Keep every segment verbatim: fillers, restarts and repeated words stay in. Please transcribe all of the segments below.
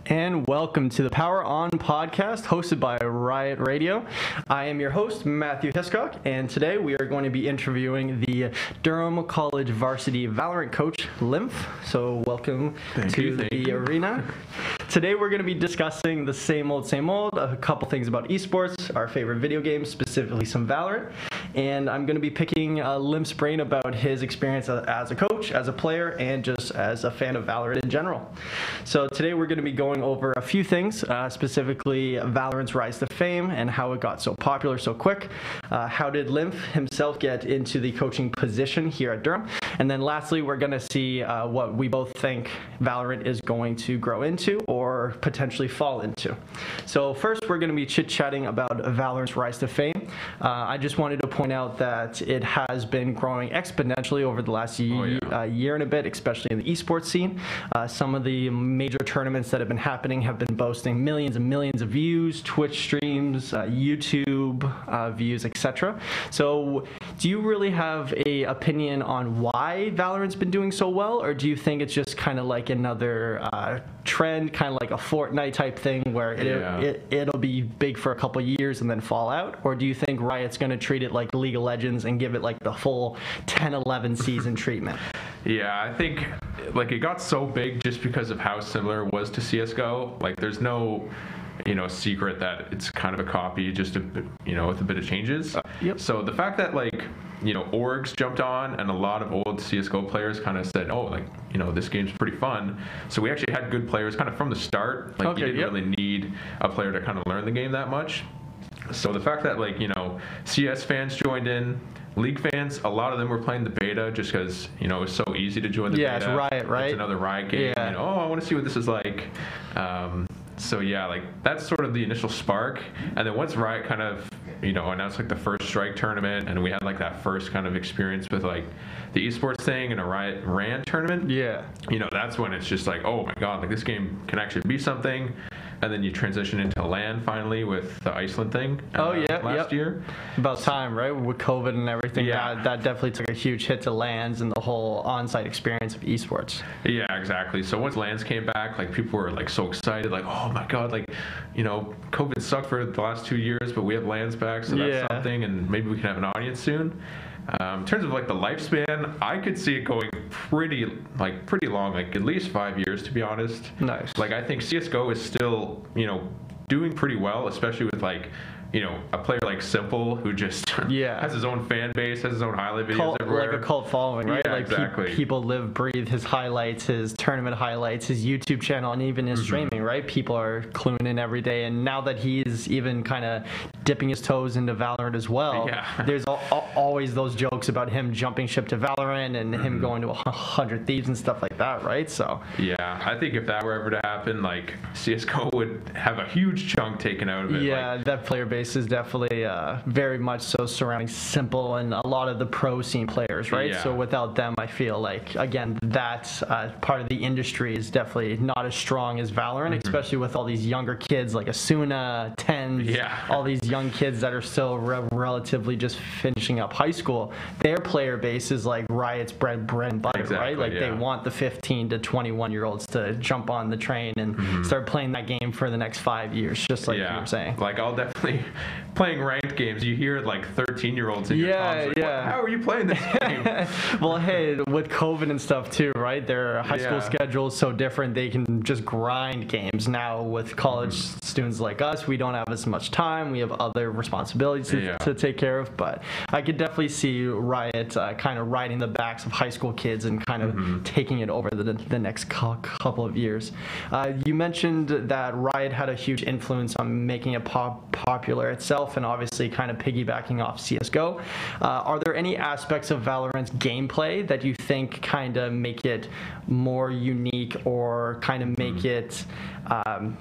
and welcome to the Power On podcast hosted by Riot Radio. I am your host, Matthew Hiscock, and today we are going to be interviewing the Durham College varsity Valorant coach, Lymph. So welcome thank to you, the you. arena. Today we're going to be discussing the same old, same old, a couple things about esports, our favorite video games, specifically some Valorant, and I'm going to be picking uh, Lymph's brain about his experience as a coach, as a player, and just as a fan of Valorant in general. So today we're going to be going over a few things, uh, specifically Valorant's rise to fame and how it got so popular so quick. Uh, how did Lymph himself get into the coaching position here at Durham? And then lastly, we're going to see uh, what we both think Valorant is going to grow into or potentially fall into. So first, we're going to be chit-chatting about Valorant's rise to fame. Uh, I just wanted to point out that it has been growing exponentially over the last ye- oh, yeah. uh, year and a bit, especially in the esports scene. Uh, some of the major tournaments that have been happening have been boasting millions and millions of views, Twitch streams, uh, YouTube uh, views, et cetera. So do you really have a opinion on why Valorant's been doing so well, or do you think it's just kind of like another uh, trend, kind of like a Fortnite type thing where it, Yeah. it, it'll be big for a couple years and then fall out? Or do you think Riot's going to treat it like League of Legends and give it like the full ten eleven season treatment? Yeah, I think like it got so big just because of how similar it was to C S G O. Like there's no, you know, secret that it's kind of a copy, just a bit, you know, with a bit of changes. Uh, yep. So the fact that like, you know, orgs jumped on and a lot of old C S G O players kind of said, oh, like, you know, this game's pretty fun. So we actually had good players kind of from the start. Like Okay, you didn't yep. really need a player to kind of learn the game that much. So the fact that like, you know, C S fans joined in, League fans, a lot of them were playing the beta just because, you know, it was so easy to join the Yeah, beta. it's Riot, right? It's another Riot game. Yeah. You know, oh, I want to see what this is like. Um, so yeah, like that's sort of the initial spark. And then once Riot kind of, you know, announced like the first Strike tournament, and we had like that first kind of experience with like the esports thing and a Riot RAN tournament. Yeah. You know, that's when it's just like, oh my god, like this game can actually be something. And then you transition into LAN finally with the Iceland thing. Uh, Oh, yeah, last yep. year. About time, right? With COVID and everything, Yeah. that, that definitely took a huge hit to LANs and the whole on-site experience of esports. Yeah, exactly. So once LANs came back, like people were like so excited, like, oh my god, like, you know, COVID sucked for the last two years, but we have LANs back, so that's Yeah. something, and maybe we can have an audience soon. Um, in terms of like the lifespan, I could see it going pretty like pretty long, like at least five years to be honest. Nice. Like I think C S G O is still, you know, doing pretty well, especially with like, you know, a player like Simple who just Yeah. has his own fan base, has his own highlight videos Cult, everywhere. like a cult following, right? Yeah, like pe- exactly. people live, breathe his highlights, his tournament highlights, his YouTube channel, and even his Mm-hmm. streaming, right? People are cluing in every day, and now that he's even kind of dipping his toes into Valorant as well, Yeah. there's al- al- always those jokes about him jumping ship to Valorant and Mm-hmm. him going to a hundred thieves and stuff like that, right? So Yeah, I think if that were ever to happen, like C S G O would have a huge chunk taken out of it. yeah, Like, that player base is definitely uh, very much so surrounding Simple and a lot of the pro scene players, right? Yeah. So without them, I feel like, again, that uh, part of the industry is definitely not as strong as Valorant, Mm-hmm. especially with all these younger kids like Asuna, Tens, Yeah. all these young kids that are still re- relatively just finishing up high school. Their player base is like Riot's bread, bread and butter, Exactly, right? Like they yeah. want the fifteen to twenty-one year olds to jump on the train and start playing that game for the next five years, just like yeah, you were saying. like I'll definitely playing ranked games. You hear like thirteen year olds in your Yeah, comments, like, yeah. "What- how are you playing this game? Well, hey, with COVID and stuff too, right? Their high school Yeah. schedule is so different. They can just grind games. Now with college Mm-hmm. students like us, we don't have as much time. We have other responsibilities to, Yeah. to take care of. But I could definitely see Riot uh, kind of riding the backs of high school kids and kind of Mm-hmm. taking it over the, the next cou- couple of years. Uh, you mentioned that Riot had a huge influence on making it pop- popular itself, and obviously kind of piggybacking off C S G O. Uh, are there any aspects of Valorant's gameplay that you think kind of make it more unique or kind of make it um,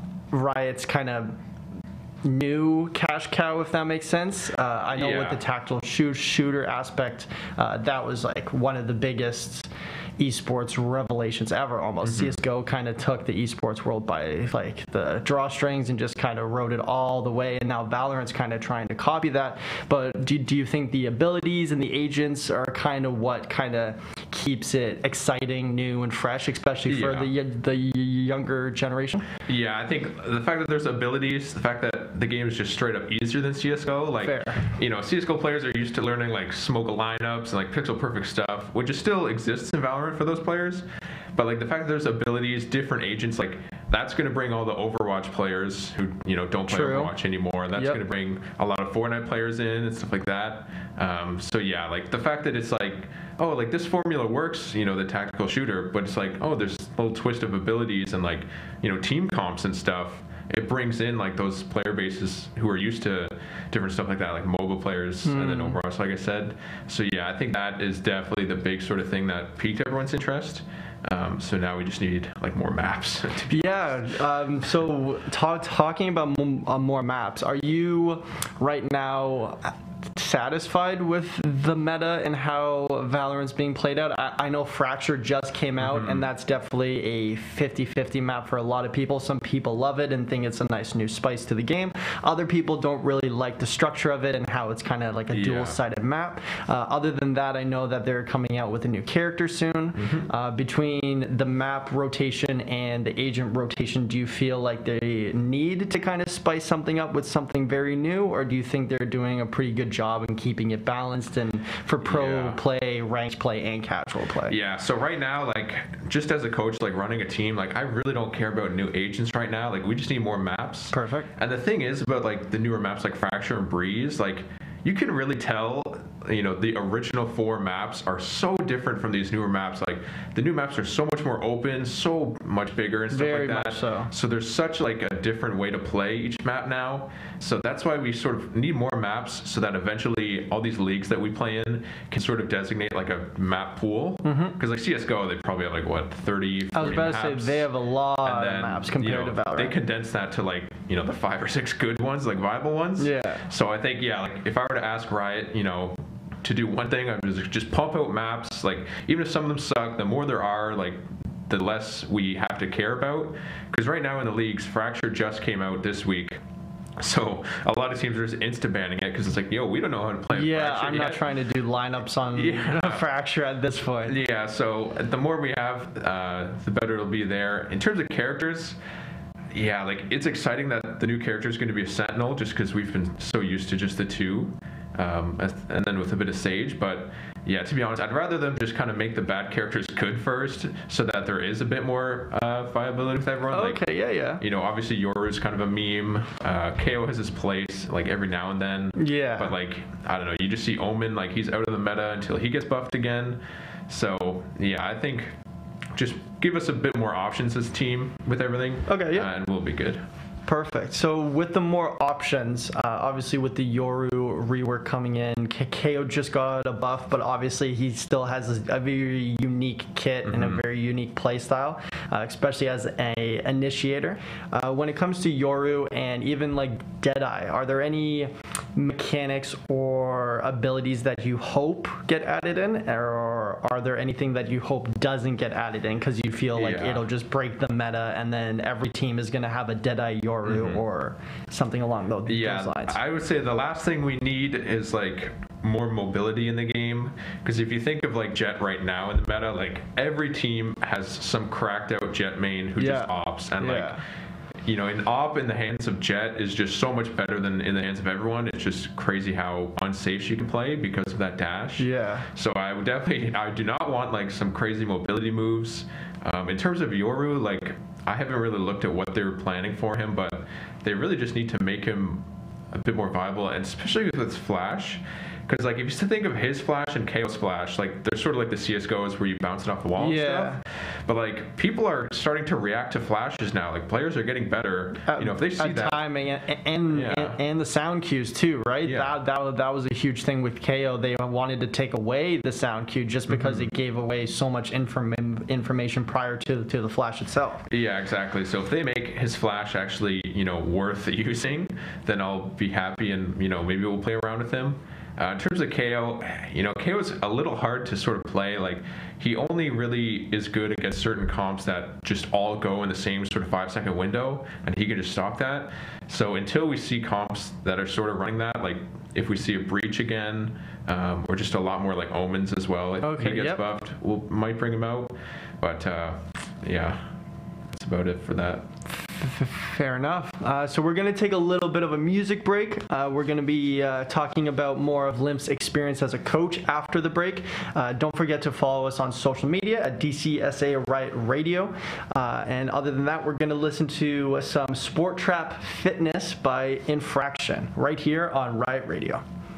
Riot's kind of new cash cow, if that makes sense? Uh, I know Yeah. with the tactical shoot shooter aspect, uh, that was like one of the biggest esports revelations ever almost. Mm-hmm. C S G O kind of took the esports world by like the drawstrings and just kind of rode it all the way, and now Valorant's kind of trying to copy that. But do, do you think the abilities and the agents are kind of what kind of keeps it exciting, new, and fresh, especially for Yeah. the the younger generation? Yeah, I think the fact that there's abilities, the fact that the game is just straight up easier than C S G O, like, Fair. you know, C S G O players are used to learning like smoke lineups and like pixel perfect stuff, which is still exists in Valorant for those players. But like the fact that there's abilities, different agents, like that's going to bring all the Overwatch players who, you know, don't play True. Overwatch anymore. That's Yep. going to bring a lot of Fortnite players in and stuff like that. Um, so yeah, like the fact that it's like, oh, like this formula works, you know, the tactical shooter, but it's like, oh, there's a little twist of abilities and like, you know, team comps and stuff. It brings in like those player bases who are used to different stuff like that, like mobile players and then Overwatch, like I said. So yeah, I think that is definitely the big sort of thing that piqued everyone's interest. Um, so now we just need like more maps. to be Yeah. Um, so ta- talking about m- uh, more maps, are you right now satisfied with the meta and how Valorant's being played out? I, I know Fracture just came out, Mm-hmm. and that's definitely a fifty-fifty map for a lot of people. Some people love it and think it's a nice new spice to the game. Other people don't really like the structure of it and how it's kind of like a Yeah. dual-sided map. Uh, other than that, I know that they're coming out with a new character soon. Mm-hmm. Uh, between the map rotation and the agent rotation, do you feel like they need to kind of spice something up with something very new, or do you think they're doing a pretty good job in keeping it balanced and for pro Yeah. play, ranked play, and casual play? Yeah, so right now, like, just as a coach, like, running a team, like, I really don't care about new agents right now. Like, we just need more maps. Perfect. And the thing is about, like, the newer maps like Fracture and Breeze, like, you can really tell, you know, the original four maps are so different from these newer maps. Like, the new maps are so much more open, so much bigger and stuff Very like that. much so. So there's such, like, a different way to play each map now. So that's why we sort of need more maps so that eventually all these leagues that we play in can sort of designate, like, a map pool. Because, like, C S G O, they probably have, like, what, thirty, I was forty about maps. to say they have a lot And then, of maps you compared know, to Valorant. they condense that to, like, you know, the five or six good ones, like, viable ones. Yeah. So I think, yeah, like, if I were to ask Riot, you know, to do one thing, I would just pump out maps. Like, even if some of them suck, the more there are, like, the less we have to care about. Because right now in the leagues, Fracture just came out this week. So a lot of teams are just insta-banning it because it's like, yo, we don't know how to play Yeah, Fracture I'm yet. not trying to do lineups on Yeah. Fracture at this point. Yeah, so the more we have, uh, the better it'll be there. In terms of characters, yeah, like it's exciting that the new character is going to be a Sentinel just because we've been so used to just the two. Um, as- and then with a bit of Sage, but yeah, to be honest, I'd rather them just kind of make the bad characters good first, so that there is a bit more uh, viability with everyone. Like, Okay, yeah, yeah. you know, obviously Yoru is kind of a meme. Uh, K O has his place, like every now and then. Yeah. But like, I don't know, you just see Omen, like he's out of the meta until he gets buffed again. So yeah, I think just give us a bit more options as a team with everything. Okay, yeah. uh, and we'll be good. Perfect. So with the more options, uh, obviously with the Yoru rework coming in, K- KO just got a buff, but obviously he still has a, a very unique kit and a very unique play style, uh, especially as a initiator. Uh, when it comes to Yoru and even like Deadeye, are there any mechanics or abilities that you hope get added in, or are there anything that you hope doesn't get added in because you feel like Yeah. it'll just break the meta and then every team is going to have a Deadeye Yoru or something along those, Yeah, those lines? I would say the last thing we need is like more mobility in the game. Because if you think of like Jet right now in the meta, like every team has some cracked out Jet main who just Yeah. ops, and Yeah. like, you know, an op in the hands of Jet is just so much better than in the hands of everyone. It's just crazy how unsafe she can play because of that dash. Yeah. So I would definitely, I do not want like some crazy mobility moves. Um, in terms of Yoru, like I haven't really looked at what they were planning for him, but they really just need to make him a bit more viable, and especially with his flash. Because like if you still think of his flash and K O splash, like they're sort of like the C S G Os where you bounce it off the wall Yeah. and stuff. But like people are starting to react to flashes now. Like players are getting better. Uh, you know, if they see uh, that. timing and and, Yeah. and and the sound cues too, right? Yeah. That, that that was a huge thing with K O. They wanted to take away the sound cue just because Mm-hmm. it gave away so much inform- information prior to to the flash itself. Yeah, exactly. So if they make his flash actually, you know, worth using, then I'll be happy, and you know maybe we'll play around with him. Uh, in terms of K O, you know, K O is a little hard to sort of play. Like, he only really is good against certain comps that just all go in the same sort of five second window, and he can just stop that. So until we see comps that are sort of running that, like if we see a Breach again, um, or just a lot more like Omens as well, if Okay, he gets yep. buffed, we we'll, might bring him out. But uh, yeah, that's about it for that. Fair enough. Uh, so we're going to take a little bit of a music break. Uh, we're going to be uh, talking about more of Limp's experience as a coach after the break. Uh, don't forget to follow us on social media at D C S A Riot Radio. Uh, and other than that, we're going to listen to some Sport Trap Fitness by Infraction right here on Riot Radio.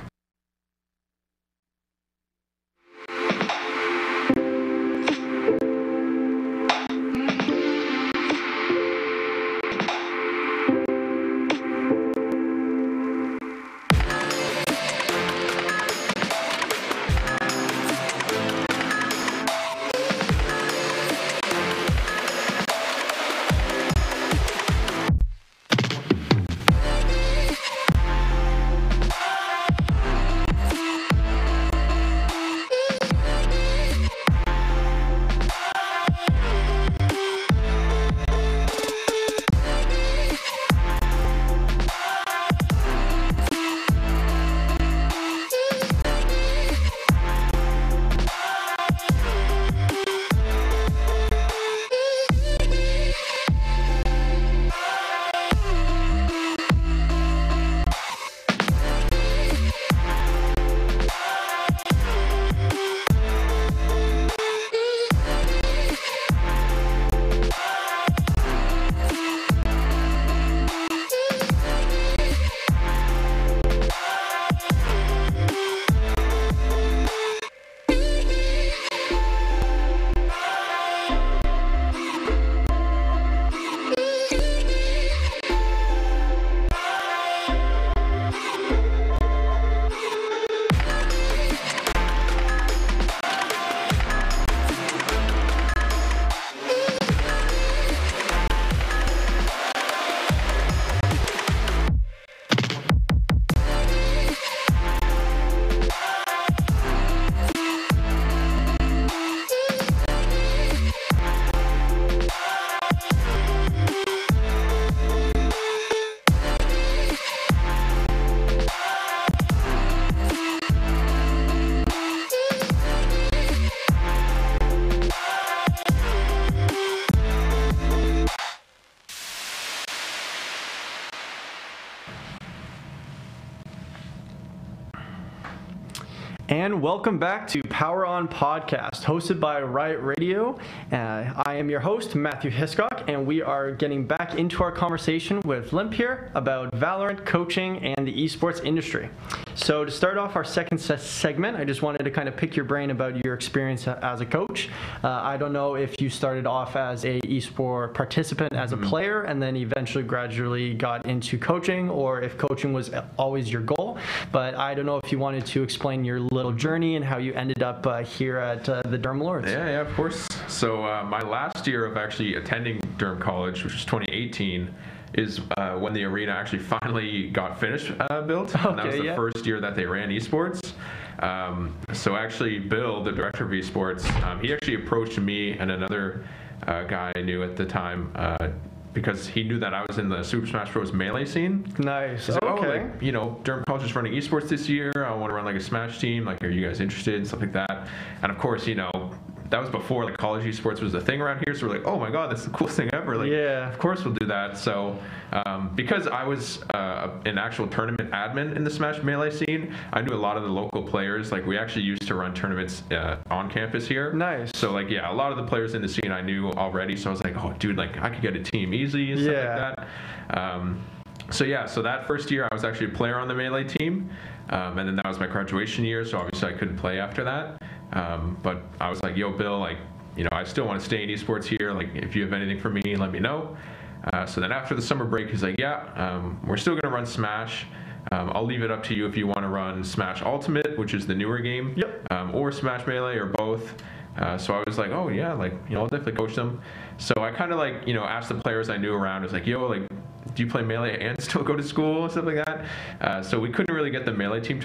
And welcome back to Power On Podcast, hosted by Riot Radio. Uh, I am your host, Matthew Hiscock, and we are getting back into our conversation with Limp here about Valorant, coaching, and the esports industry. So to start off our second se- segment, I just wanted to kind of pick your brain about your experience as a coach. Uh, I don't know if you started off as a esport participant as a player and then eventually gradually got into coaching, or if coaching was always your goal, but I don't know if you wanted to explain your little journey and how you ended up uh, here at uh, the Durham Lords. Yeah, yeah, of course. So uh, my last year of actually attending Durham College, which was twenty eighteen, is uh, when the arena actually finally got finished uh, built. Okay, and that was the yeah. first year that they ran esports. Um, so actually Bill, the director of esports, um, he actually approached me and another uh, guy I knew at the time uh, because he knew that I was in the Super Smash Bros. Melee scene. Nice. He's like, Okay. oh, like, you know, Durham College is running esports this year. I want to run like a Smash team. Like, are you guys interested? Stuff like that. And of course, you know, that was before like college esports was a thing around here. So we're like, oh my god, that's the coolest thing ever. Like, Yeah. of course we'll do that. So um, because I was uh, an actual tournament admin in the Smash Melee scene, I knew a lot of the local players. Like, we actually used to run tournaments uh, on campus here. Nice. So like, yeah, a lot of the players in the scene I knew already. So I was like, oh dude, like I could get a team easy and stuff Yeah. like that. Um, so yeah, so that first year I was actually a player on the Melee team. Um, and then that was my graduation year, so obviously I couldn't play after that. Um, but I was like, yo, Bill, like, you know, I still want to stay in esports here. Like, if you have anything for me, let me know. Uh, so then after the summer break, he's like, yeah, um, we're still going to run Smash. Um, I'll leave it up to you if you want to run Smash Ultimate, which is the newer game, Yep. um, or Smash Melee, or both. Uh, so I was like, oh yeah, like, you know, I'll definitely coach them. So I kind of like, you know, asked the players I knew around, I was like, yo, like, do you play Melee and still go to school and stuff like that? Uh, so we couldn't really get the Melee team to run.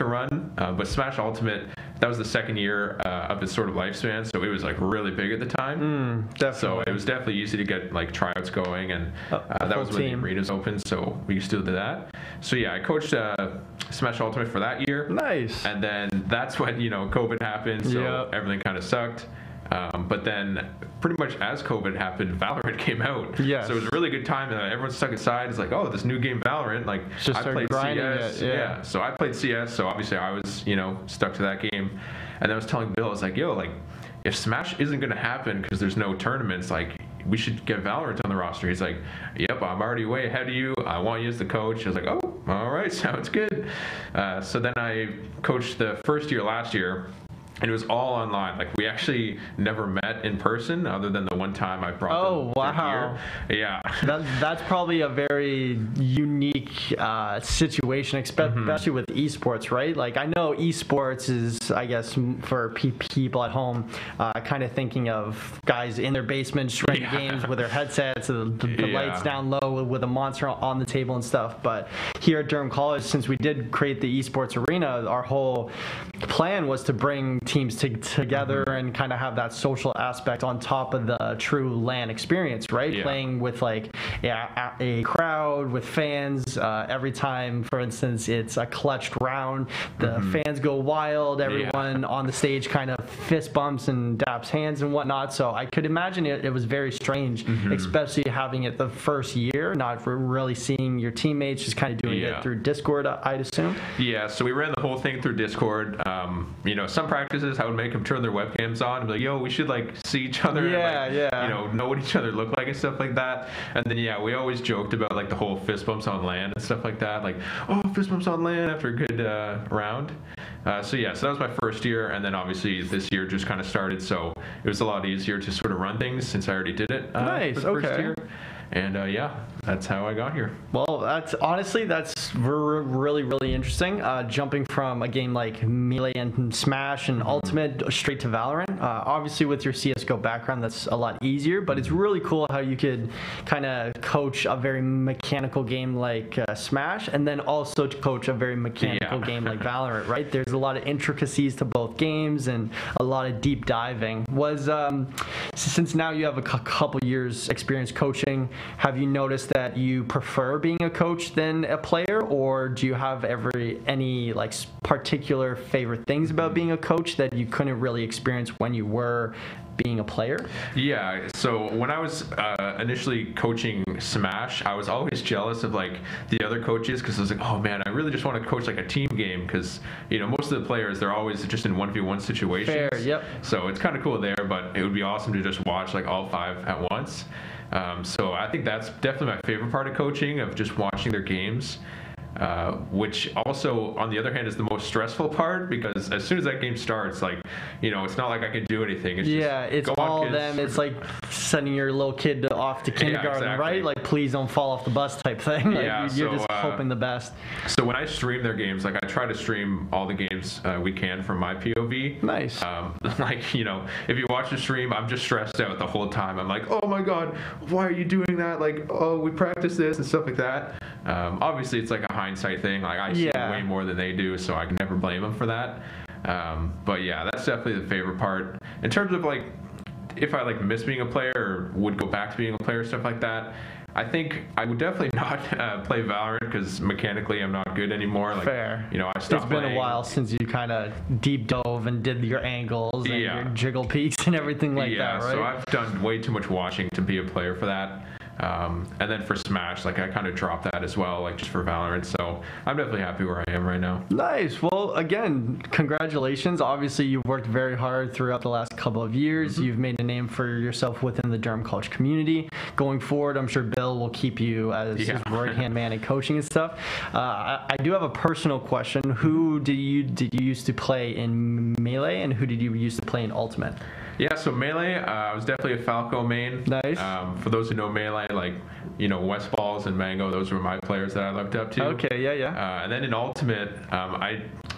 Uh, but Smash Ultimate, that was the second year uh, of its sort of lifespan, so it was like really big at the time. Mm, definitely. So it was definitely easy to get like tryouts going, and uh, A that full was when team. the arenas opened, so we still did that. So yeah, I coached uh, Smash Ultimate for that year. Nice. And then that's when, you know, COVID happened, so Yep. everything kind of sucked. Um, but then pretty much as COVID happened, Valorant came out. Yes. So it was a really good time, and everyone stuck aside. It's like, oh, this new game Valorant. Like, Just I start played grinding C S. it, yeah. So I played C S, so obviously I was, you know, stuck to that game. And then I was telling Bill, I was like, yo, like, if Smash isn't going to happen because there's no tournaments, like, we should get Valorant on the roster. He's like, yep, I'm already way ahead of you. I want you as the coach. I was like, oh, all right, sounds good. Uh, so then I coached the first year last year, and it was all online. Like, we actually never met in person other than the one time I brought Oh, them wow. here. Yeah. That, that's probably a very unique uh, situation, espe- especially with esports, right? Like, I know esports is, I guess, m- for pe- people at home, uh, kind of thinking of guys in their basement streaming Yeah. games with their headsets, the, the, the Yeah. lights down low with a monster on the table and stuff. But here at Durham College, since we did create the esports arena, our whole plan was to bring teams to, together and kind of have that social aspect on top of the true LAN experience, right? Yeah. Playing with like yeah, a a crowd with fans. Uh, every time, for instance, it's a clutched round, the fans go wild. Everyone on the stage kind of fist bumps and daps hands and whatnot. So I could imagine it, it was very strange, especially having it the first year, not for really seeing your teammates, just kind of doing Yeah. it through Discord, I'd assume. Yeah, so we ran the whole thing through Discord. Um, you know, some practices I would make them turn their webcams on and be like, yo, we should like see each other. Yeah, and, like, yeah. You know, know what each other look like and stuff like that. And then, yeah, we always joked about like the whole fist bumps on LAN and stuff like that. Like, oh, fist bumps on LAN after a good uh, round. Uh, so, yeah, so that was my first year. And then obviously this year just kind of started. So it was a lot easier to sort of run things since I already did it uh, Nice, for the first okay. year. And uh, yeah, that's how I got here. Well, that's honestly that's r- really really interesting. Uh, jumping from a game like Melee and Smash and Ultimate straight to Valorant. Uh, obviously, with your C S G O background, that's a lot easier. But it's really cool how you could kind of coach a very mechanical game like uh, Smash, and then also to coach a very mechanical Yeah. game like Valorant. Right? There's a lot of intricacies to both games and a lot of deep diving. Was um, since now you have a cou- couple years experience coaching. Have you noticed that you prefer being a coach than a player, or do you have every any like s- particular favorite things about being a coach that you couldn't really experience when you were being a player? Yeah, so when I was uh, initially coaching Smash, I was always jealous of like the other coaches because I was like, oh man, I really just want to coach like a team game because you know most of the players they're always just in one v one situations. Fair, yep. So it's kind of cool there, but it would be awesome to just watch like all five at once. Um, so I think that's definitely my favorite part of coaching, of just watching their games. Uh, which also, on the other hand, is the most stressful part because as soon as that game starts, like, you know, it's not like I can do anything. It's Yeah, just, it's go on, all kids. them. It's like sending your little kid off to kindergarten, exactly. right? Like, please don't fall off the bus type thing. Like, Yeah, you're so, just uh, hoping the best. So when I stream their games, like I try to stream all the games uh, we can from my P O V. Nice. Um, like, you know, if you watch the stream, I'm just stressed out the whole time. I'm like, oh my God, why are you doing that? Like, oh, we practice this and stuff like that. Um, obviously, it's like a hindsight thing. Like, I see Yeah. way more than they do, so I can never blame them for that. Um, but yeah, that's definitely the favorite part. In terms of like, if I like miss being a player or would go back to being a player, stuff like that, I think I would definitely not uh, play Valorant because mechanically I'm not good anymore. Like, Fair. You know, I stopped It's been playing. a while since you kind of deep dove and did your angles and Yeah. your jiggle peaks and everything like yeah, that, right? so I've done way too much watching to be a player for that. Um, and then for Smash, like I kind of dropped that as well, like just for Valorant. So I'm definitely happy where I am right now. Nice. Well, again, congratulations. Obviously, you've worked very hard throughout the last couple of years. Mm-hmm. You've made a name for yourself within the Durham College community. Going forward, I'm sure Bill will keep you as Yeah. his right-hand man in coaching and stuff. Uh, I, I do have a personal question. Who did you did you used to play in Melee, and who did you used to play in Ultimate? Yeah, so Melee, uh, I was definitely a Falco main. Nice. Um, for those who know Melee, like, you know, West Balls and Mango, those were my players that I looked up to. Okay, yeah, yeah. Uh, and then in Ultimate, um, I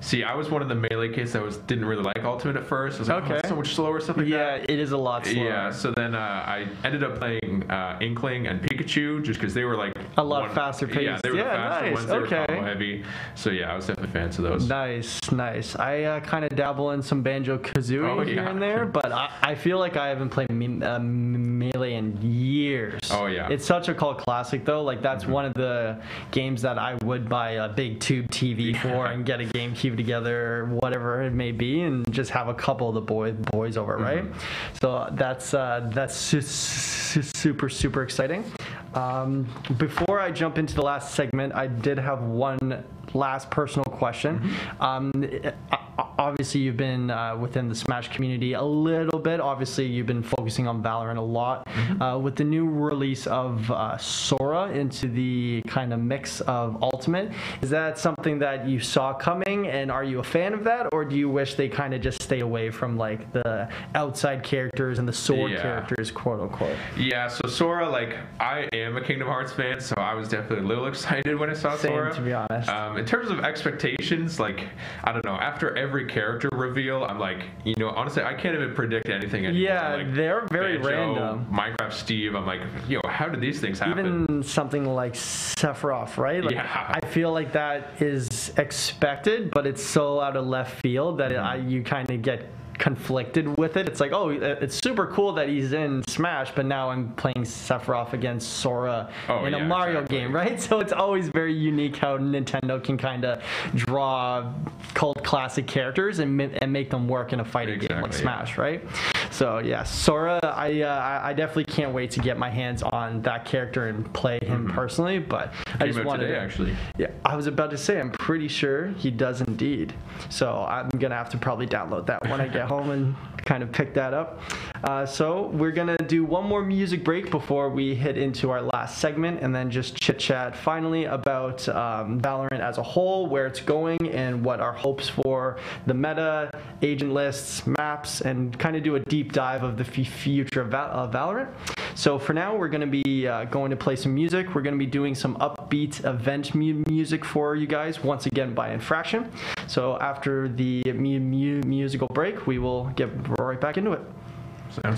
See, I was one of the melee kids that was didn't really like Ultimate at first. I was like, Okay. oh, it's so much slower, stuff like Yeah, that. it is a lot slower. Yeah, so then uh, I ended up playing uh, Inkling and Pikachu just because they were like A lot one, faster paced. Yeah, they were Yeah, the faster nice. ones. They Okay. were combo heavy. So yeah, I was definitely fans of those. Nice, nice. I uh, kind of dabble in some Banjo Kazooie Oh, here yeah. and there, but I, I feel like I haven't played me, uh, Melee in years. Oh, yeah. It's such a cult classic though. Like that's Mm-hmm. one of the games that I would buy a big tube T V for Yeah. and get a GameCube together, or whatever it may be, and just have a couple of the boy, boys over, right? Mm-hmm. So that's uh, that's su- su- super super exciting. Um, before I jump into the last segment, I did have one last personal question. Mm-hmm. Um, o- obviously, you've been uh, within the Smash community a little bit. Obviously, you've been focusing on Valorant a lot. Mm-hmm. Uh, with the new release of uh, Sora into the kind of mix of Ultimate, is that something that you saw coming, and are you a fan of that, or do you wish they kind of just stay away from like the outside characters and the sword Yeah. characters, quote unquote? Yeah, so Sora, like, I am a Kingdom Hearts fan, so I was definitely a little excited when I saw Same, Sora. to be honest. Um, in terms of expectations, like, I don't know, after every character reveal, I'm like, you know, honestly, I can't even predict anything anymore. Yeah, like, they're very Banjo, random. Minecraft Steve, I'm like, yo, how did these things happen? Even something like Sephiroth, right? Like, Yeah. I feel like that is expected, but it's so out of left field that Mm-hmm. it, I, you kind of get conflicted with it. It's like, oh, it's super cool that he's in Smash, but now I'm playing Sephiroth against Sora Oh, in a yeah, Mario exactly. game, right? So it's always very unique how Nintendo can kind of draw cult classic characters and, mi- and make them work in a fighting game like Exactly, yeah. Smash, right? So yeah, Sora, I uh, I I definitely can't wait to get my hands on that character and play him personally. But I Came just out wanted today, to, actually. yeah, I was about to say I'm pretty sure he does indeed. So I'm gonna have to probably download that when I get home and kind of pick that up. Uh, so we're gonna do one more music break before we hit into our last segment, and then just chit chat finally about um, Valorant as a whole, where it's going, and what our hopes for the meta, agent lists, maps, and kind of do a deep dive of the f- future of Val- uh, Valorant. So for now, we're gonna be uh, going to play some music. We're gonna be doing some upbeat event mu- music for you guys, once again by Infraction. So after the mu- mu- musical break, we will get right back into it. Sounds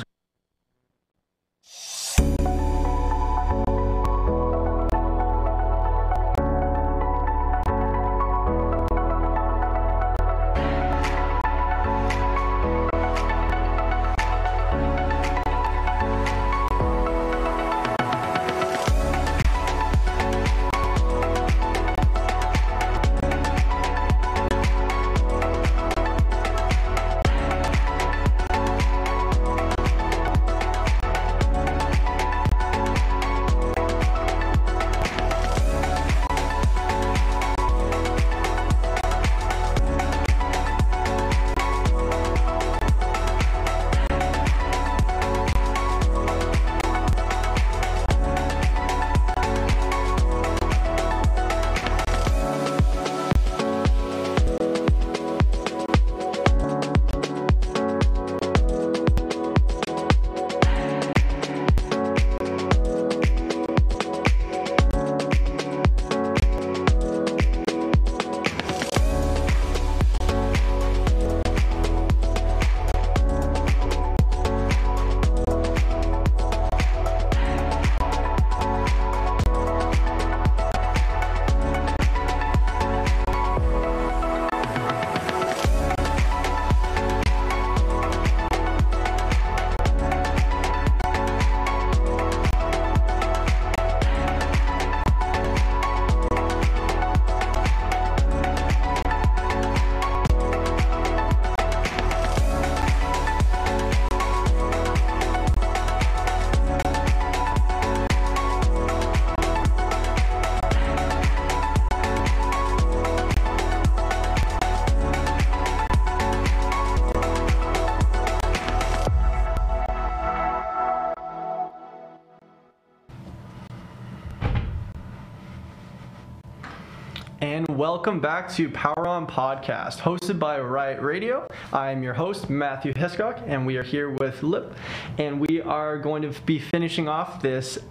And welcome back to Power On Podcast, hosted by Riot Radio. I am your host, Matthew Hiscock, and we are here with Lip, and we are going to be finishing off this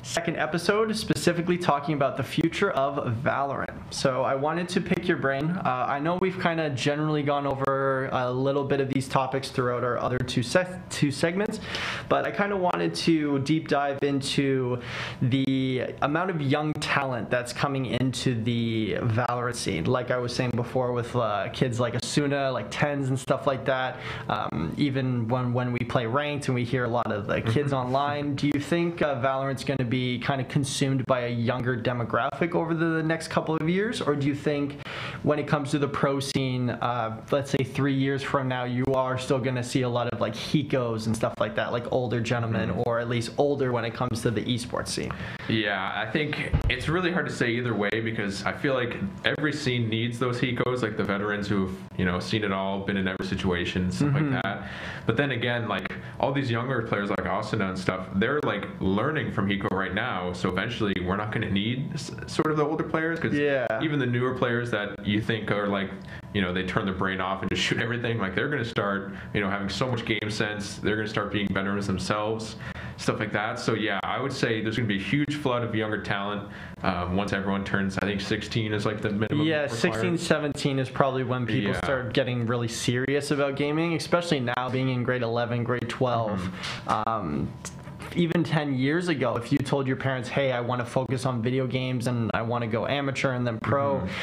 second episode, specifically talking about the future of Valorant. So I wanted to pick your brain. Uh, I know we've kind of generally gone over a little bit of these topics throughout our other two se- two segments, but I kind of wanted to deep dive into the amount of young talent that's coming into the Valorant scene. Like I was saying before, with uh, kids like Asuna, like tens and stuff like that. Um, even when when we play ranked and we hear a lot of the kids online, do you think uh, Valorant's going to be kind of consumed by a younger demographic over the next couple of years, or do you think when it comes to the pro scene, uh, let's say three years from now, you are still going to see a lot of like Hikos and stuff like that, like older gentlemen, mm-hmm. or at least older when it comes to the esports scene? Yeah, I think it's really hard to say either way, because I feel like every scene needs those Hikos, like the veterans who've, you know, seen it all, been in every situation, stuff mm-hmm. like that. But then again, like all these younger players like Asuna and stuff, they're like learning from Hiko right now. So eventually we're not going to need s- sort of the older players, because yeah. even the newer players that you think are like, you know, they turn their brain off and just shoot everything, like they're going to start, you know, having so much game sense. They're going to start being veterans themselves, stuff like that. So yeah, I would say there's going to be a huge flood of younger talent um, once everyone turns, I think sixteen is like the minimum. Yeah, required. sixteen, seventeen is probably when people yeah. start getting really serious about gaming, especially now being in grade eleven, grade twelve. Mm-hmm. Um, even ten years ago, if you told your parents, hey, I want to focus on video games and I want to go amateur and then pro, mm-hmm.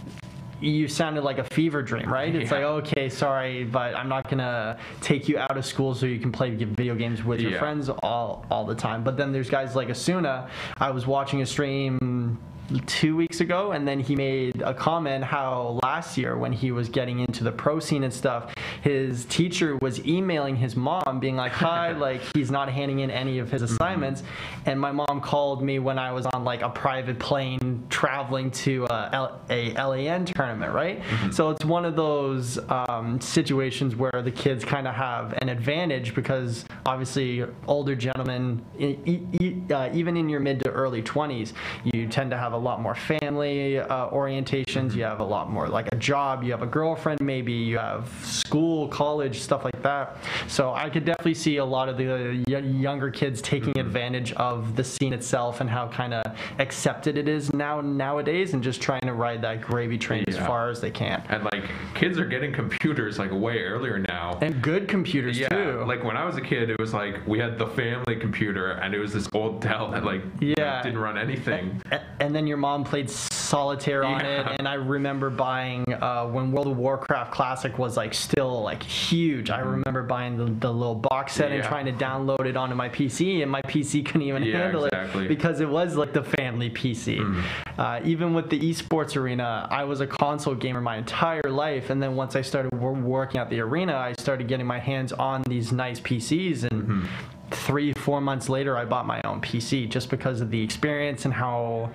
you sounded like a fever dream, right? It's yeah. like, okay, sorry, but I'm not gonna take you out of school so you can play video games with your yeah. friends all all the time. But then there's guys like Asuna. I was watching a stream two weeks ago, and then he made a comment how last year when he was getting into the pro scene and stuff, his teacher was emailing his mom being like, hi, like he's not handing in any of his assignments. Mm-hmm. And my mom called me when I was on like a private plane traveling to a, L- a L A N tournament, right? Mm-hmm. So it's one of those um, situations where the kids kind of have an advantage, because obviously older gentlemen, e- e- uh, even in your mid to early twenties, you tend to have a a lot more family uh, orientations. You have a lot more like a job, you have a girlfriend, maybe you have school, college, stuff like that. So I could definitely see a lot of the y- younger kids taking mm-hmm. advantage of the scene itself and how kind of accepted it is now nowadays, and just trying to ride that gravy train yeah. as far as they can. And like kids are getting computers like way earlier now, and good computers yeah, too. Like when I was a kid, it was like we had the family computer, and it was this old Dell that like yeah. you know, didn't run anything. And, and then your mom played solitaire on yeah. it, and I remember buying uh, when World of Warcraft Classic was like still like huge. I remember buying the, the little box set yeah. and trying to download it onto my P C, and my P C couldn't even yeah, handle exactly. it because it was like the family P C. Mm. Uh, even with the esports arena, I was a console gamer my entire life, and then once I started wor- working at the arena, I started getting my hands on these nice P Cs, and mm-hmm. three, four months later, I bought my own P C just because of the experience and how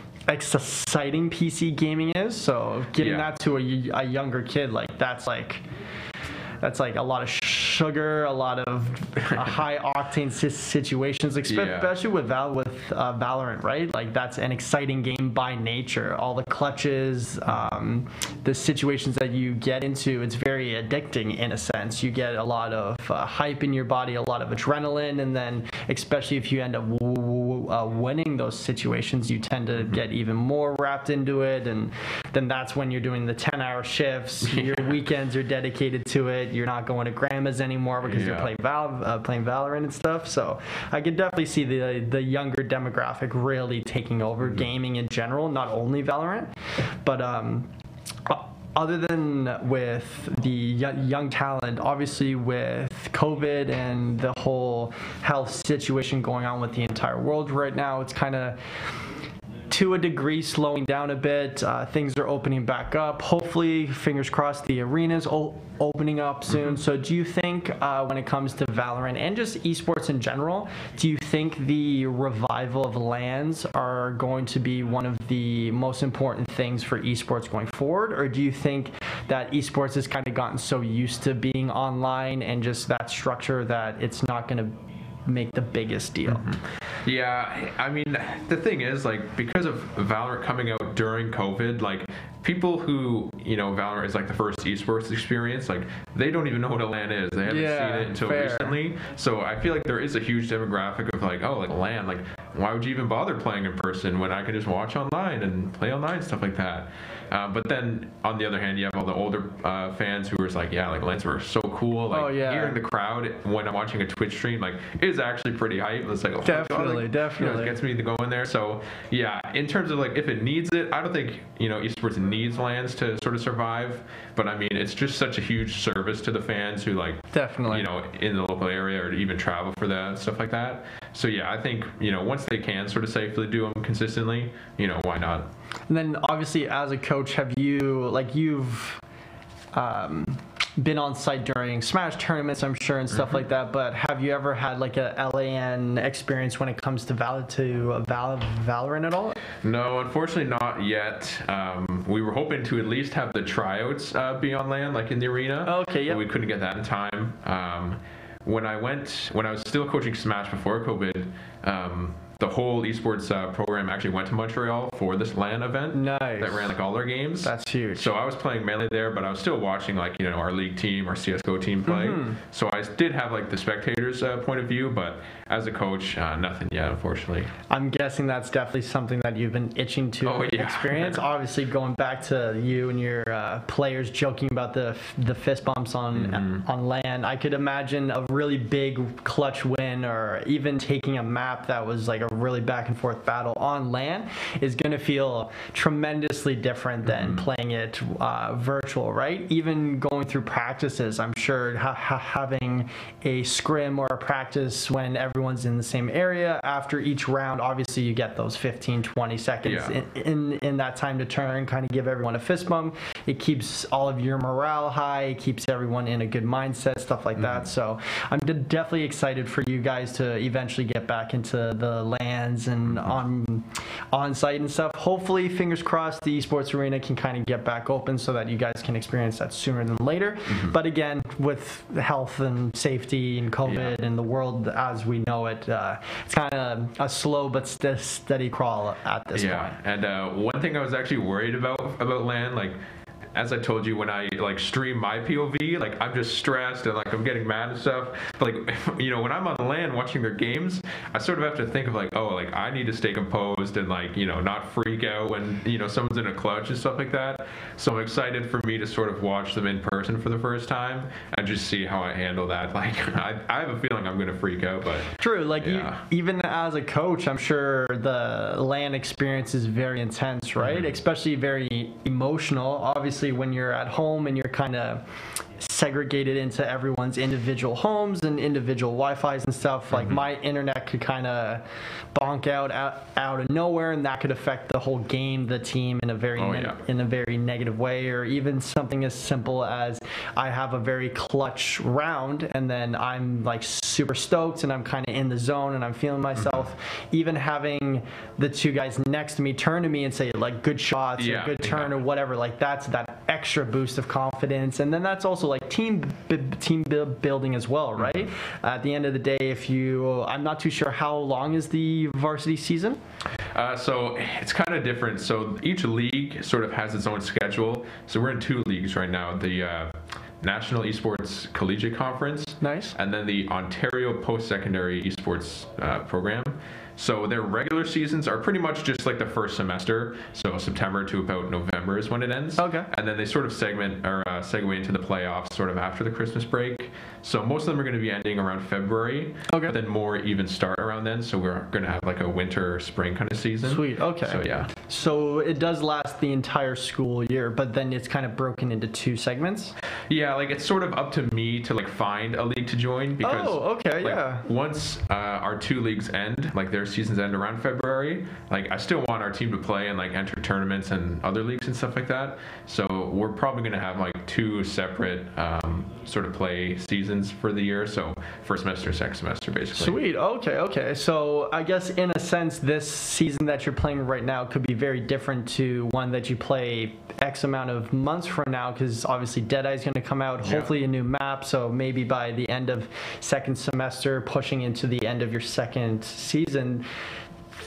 exciting P C gaming is. So getting yeah. that to a, a younger kid, like that's like that's like a lot of sugar, a lot of uh, high octane situations, especially yeah. with Val with uh, Valorant, right? Like that's an exciting game by nature. All the clutches, um, the situations that you get into, it's very addicting in a sense. You get a lot of uh, hype in your body, a lot of adrenaline, and then especially if you end up w- w- uh, winning those situations, you tend to mm-hmm. get even more wrapped into it, and then that's when you're doing the ten-hour shifts. Yeah. Your weekends are dedicated to it. You're not going to grandma's anymore because yeah. you're playing Val, uh, playing Valorant and stuff. So I could definitely see the the younger demographic really taking over mm-hmm. gaming in general, not only Valorant, but um, other than with the y- young talent, obviously with COVID and the whole health situation going on with the entire world right now, it's kind of to a degree slowing down a bit. Uh, things are opening back up. Hopefully, fingers crossed, the arena's o- opening up soon. Mm-hmm. So do you think uh, when it comes to Valorant and just esports in general, do you think the revival of LANs are going to be one of the most important things for esports going forward? Or do you think that esports has kind of gotten so used to being online and just that structure that it's not going to make the biggest deal? Mm-hmm. Yeah, I mean, the thing is, like, because of Valorant coming out during COVID, like, people who, you know, Valorant is like the first esports experience, like, they don't even know what a LAN is. They haven't yeah, seen it until fair. recently. So I feel like there is a huge demographic of like, oh, like LAN, like, why would you even bother playing in person when I can just watch online and play online, stuff like that. Uh, but then on the other hand, you have all the older uh, fans who are just like, yeah, like LANs were so cool. Like oh, yeah. hearing the crowd when I'm watching a Twitch stream, like it is actually pretty hype. It's like, oh, definitely, like, definitely. You know, it gets me to go in there. So yeah, in terms of like if it needs it, I don't think, you know, esports needs LANs to sort of survive. But I mean, it's just such a huge service to the fans who like, definitely, you know, in the local area or even travel for that stuff like that. So yeah, I think, you know, once they can sort of safely do them consistently, you know, why not? And then obviously as a coach, have you, like you've um, been on site during Smash tournaments, I'm sure, and stuff mm-hmm. like that, but have you ever had like a L A N experience when it comes to Val to Val Valorant at all? No, unfortunately not yet. Um, we were hoping to at least have the tryouts uh, be on LAN, like in the arena. Okay, yeah. But we couldn't get that in time. Um, when I went, when I was still coaching Smash before COVID, um, the whole esports uh, program actually went to Montreal for this LAN event. Nice. That ran like all their games. That's huge. So I was playing Melee there, but I was still watching like, you know, our league team, our C S G O team play. Mm-hmm. So I did have like the spectators' uh, point of view, but as a coach, uh, nothing yet, unfortunately. I'm guessing that's definitely something that you've been itching to oh, yeah. experience. Obviously, going back to you and your uh, players joking about the the fist bumps on mm-hmm. on LAN, I could imagine a really big clutch win, or even taking a map that was like a really back and forth battle on LAN is going to feel tremendously different than mm-hmm. playing it uh, virtual, right? Even going through practices, I'm sure ha- ha- having a scrim or a practice when everyone's in the same area after each round, obviously you get those fifteen, twenty seconds yeah. in, in in that time to turn, kind of give everyone a fist bump. It keeps all of your morale high, it keeps everyone in a good mindset, stuff like mm-hmm. that. So I'm d- definitely excited for you guys to eventually get back into the LANs and on on site and stuff. Hopefully, fingers crossed, the esports arena can kind of get back open so that you guys can experience that sooner than later. Mm-hmm. But again, with health and safety and COVID yeah. and the world as we know it, uh, it's kind of a slow but st- steady crawl at this yeah. point. And uh, one thing I was actually worried about about LAN, like, as I told you, when I like stream my P O V, like I'm just stressed and like I'm getting mad and stuff. But like, you know, when I'm on LAN watching their games, I sort of have to think of like, oh, like I need to stay composed and like, you know, not freak out when, you know, someone's in a clutch and stuff like that. So I'm excited for me to sort of watch them in person for the first time and just see how I handle that. Like, I, I have a feeling I'm gonna freak out, but true. Like yeah. e- even as a coach, I'm sure the LAN experience is very intense, right? Mm-hmm. Especially very emotional. Obviously, when you're at home and you're kind of segregated into everyone's individual homes and individual Wi-Fi's and stuff, like mm-hmm. my internet could kind of bonk out, out out of nowhere, and that could affect the whole game, the team in a very oh, ne- yeah. in a very negative way. Or even something as simple as I have a very clutch round and then I'm like super stoked and I'm kind of in the zone and I'm feeling myself. Mm-hmm. Even having the two guys next to me turn to me and say like good shots yeah, or good turn yeah. or whatever, like that's that extra boost of confidence. And then that's also like team b- team building as well, right? Mm-hmm. At the end of the day, if you, I'm not too sure how long is the varsity season? Uh, so it's kind of different. So each league sort of has its own schedule. So we're in two leagues right now. The uh, National Esports Collegiate Conference. Nice. And then the Ontario Post-Secondary Esports uh, Program. So their regular seasons are pretty much just like the first semester. So September to about November is when it ends. Okay. And then they sort of segment or uh, segue into the playoffs sort of after the Christmas break. So most of them are going to be ending around February. Okay. But then more even start around then. So we're going to have like a winter, spring kind of season. Sweet. Okay. So yeah. So it does last the entire school year, but then it's kind of broken into two segments. Yeah, like it's sort of up to me to like find a league to join because. Oh, okay, like, yeah. Once uh, our two leagues end, like their seasons end around February, like I still want our team to play and like enter tournaments and other leagues and stuff like that. So we're probably going to have like two separate um, sort of play seasons for the year. So first semester, second semester, basically. Sweet. Okay. Okay. So I guess in a sense, this season that you're playing right now could be very different to one that you play X amount of months from now, because obviously Deadeye is going to come out, hopefully yeah. a new map. So maybe by the end of second semester, pushing into the end of your second season,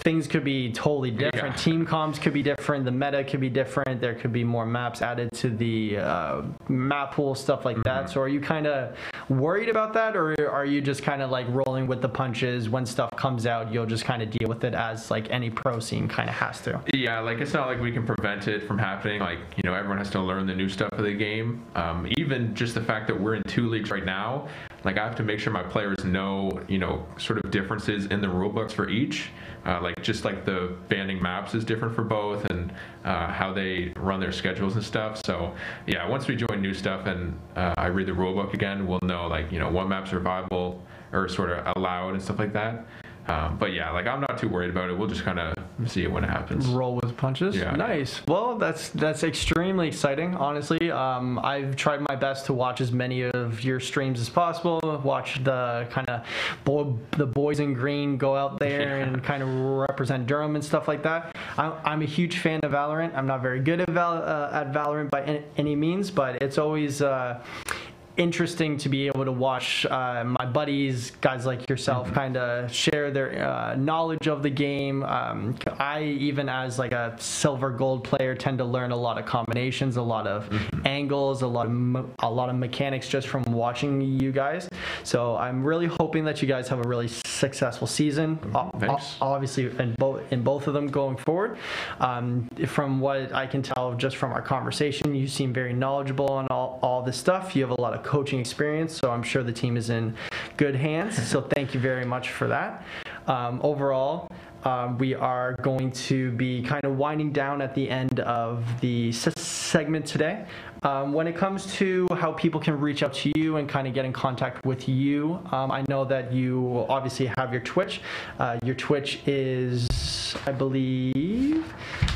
things could be totally different. Yeah. Team comms could be different. The meta could be different. There could be more maps added to the uh, map pool, stuff like that. So are you kind of worried about that, or are you just kind of like rolling with the punches? When stuff comes out, you'll just kind of deal with it as like any pro scene kind of has to? Yeah, like it's not like we can prevent it from happening. Like, you know, everyone has to learn the new stuff of the game. Um, even just the fact that we're in two leagues right now, like I have to make sure my players know, you know, sort of differences in the rule books for each. Uh, like just like the banding maps is different for both, and uh, how they run their schedules and stuff. So yeah, once we join new stuff and uh, I read the rule book again, we'll know like, you know, what maps are viable or sort of allowed and stuff like that. Um, but yeah, like I'm not too worried about it. We'll just kind of see it when it happens. Roll with punches. Yeah. Nice. Well, that's that's extremely exciting. Honestly, um, I've tried my best to watch as many of your streams as possible. Watch the kind of bo- the boys in green go out there Yeah. and kind of represent Durham and stuff like that. I'm, I'm a huge fan of Valorant. I'm not very good at Val- uh, at Valorant by any, any means, but it's always. Uh, interesting to be able to watch uh, my buddies, guys like yourself, mm-hmm. kind of share their uh, knowledge of the game. Um, I, even as like a silver gold player, tend to learn a lot of combinations, a lot of mm-hmm. angles, a lot of me- a lot of mechanics just from watching you guys. So I'm really hoping that you guys have a really successful season. Mm-hmm. Thanks. O- obviously, in both in both of them going forward. Um, from what I can tell, just from our conversation, you seem very knowledgeable on all all this stuff. You have a lot of coaching experience, so I'm sure the team is in good hands. So thank you very much for that. Um, overall, um, we are going to be kind of winding down at the end of the s- segment today. Um, when it comes to how people can reach out to you and kind of get in contact with you, um, I know that you obviously have your Twitch. Uh, your Twitch is, I believe,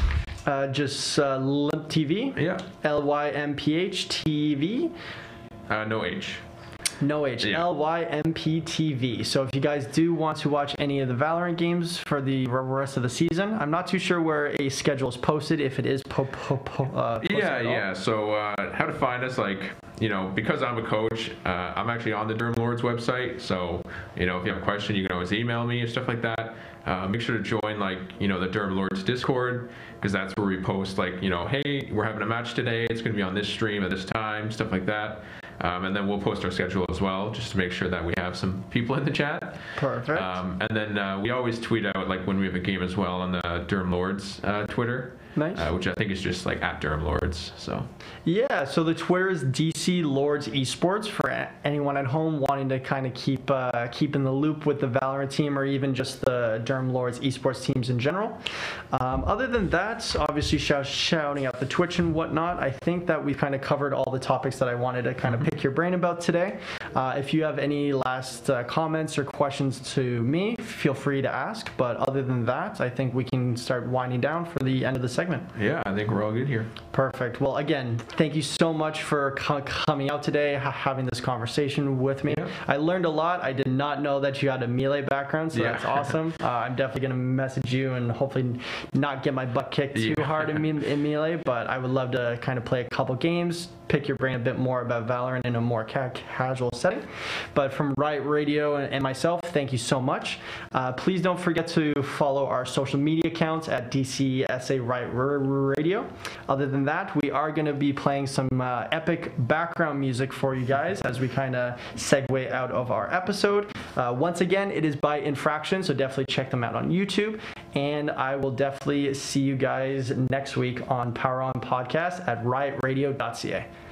uh, just uh, Limp T V. Yeah. L Y M P H T V. Uh, no H. No H. Yeah. L Y M P T V. So if you guys do want to watch any of the Valorant games for the rest of the season, I'm not too sure where a schedule is posted, if it is po- po- po- uh, posted Yeah, at all. yeah. So uh, how to find us, like, you know, because I'm a coach, uh, I'm actually on the Durham Lords website. So, you know, if you have a question, you can always email me and stuff like that. Uh, make sure to join, like, you know, the Durham Lords Discord, because that's where we post, like, you know, hey, we're having a match today. It's going to be on this stream at this time, stuff like that. Um, and then we'll post our schedule as well, just to make sure that we have some people in the chat. Perfect. Um, and then uh, we always tweet out, like, when we have a game as well on the Durham Lords uh, Twitter. Nice. Uh, which I think is just like at Durham Lords. So yeah, so the Twitter is D C Lords Esports for a- anyone at home wanting to kind of keep uh, keep in the loop with the Valorant team, or even just the Durham Lords Esports teams in general. Um, other than that, obviously shout, shouting out the Twitch and whatnot, I think that we've kind of covered all the topics that I wanted to kind of pick your brain about today. Uh, if you have any last uh, comments or questions to me, feel free to ask. But other than that, I think we can start winding down for the end of the segment. yeah, I think we're all good here. Perfect. Well, again, thank you so much for co- coming out today, ha- having this conversation with me. Yeah. I learned a lot. I did not know that you had a Melee background, so Yeah. that's awesome. Uh, I'm definitely going to message you and hopefully not get my butt kicked too Yeah. hard in, me- in Melee, but I would love to kind of play a couple games, pick your brain a bit more about Valorant in a more ca- casual setting. But from Riot Radio and, and myself, thank you so much. Uh, please don't forget to follow our social media accounts at D C S A Riot Radio. Other than that, we are going to be playing some uh, epic background music for you guys as we kind of segue out of our episode. Uh, once again, it is by Infraction, so definitely check them out on YouTube. And I will definitely see you guys next week on Power On Podcast at riot radio dot c a.